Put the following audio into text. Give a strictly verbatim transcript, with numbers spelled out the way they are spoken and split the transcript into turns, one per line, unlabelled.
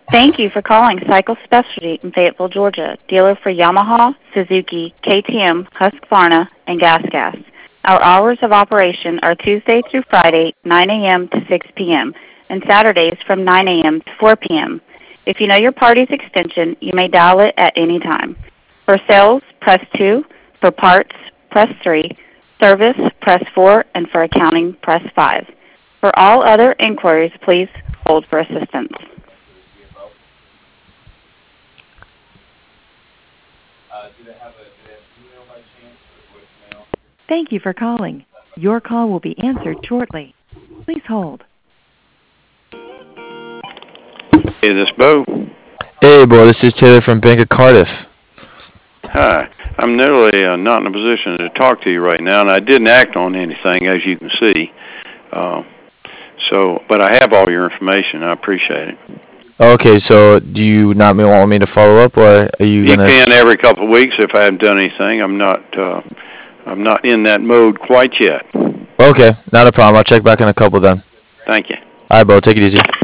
Thank you for calling Cycle Specialty in Fayetteville, Georgia, dealer for Yamaha, Suzuki, K T M, Husqvarna, and Gas Gas. Our hours of operation are Tuesday through Friday, nine a m to six p m, and Saturdays from nine a m to four p m If you know your party's extension, you may dial it at any time. For sales, press two. For parts, press three. Service, press four. And for accounting, press five. For all other inquiries, please hold for assistance.
Thank you for calling. Your call will be answered shortly. Please hold.
Hey, this Bo.
Hey, boy, this is Taylor from Bank of Cardiff.
Hi. I'm literally uh, not in a position to talk to you right now, and I didn't act on anything, as you can see. Uh, so, but I have all your information. I appreciate it.
Okay, so do you not want me to follow up, or are you
You
gonna?
can every couple of weeks if I haven't done anything. I'm not. Uh, I'm not in that mode quite yet.
Okay, not a problem. I'll check back in a couple then.
Thank you.
All right, Bo, take it easy.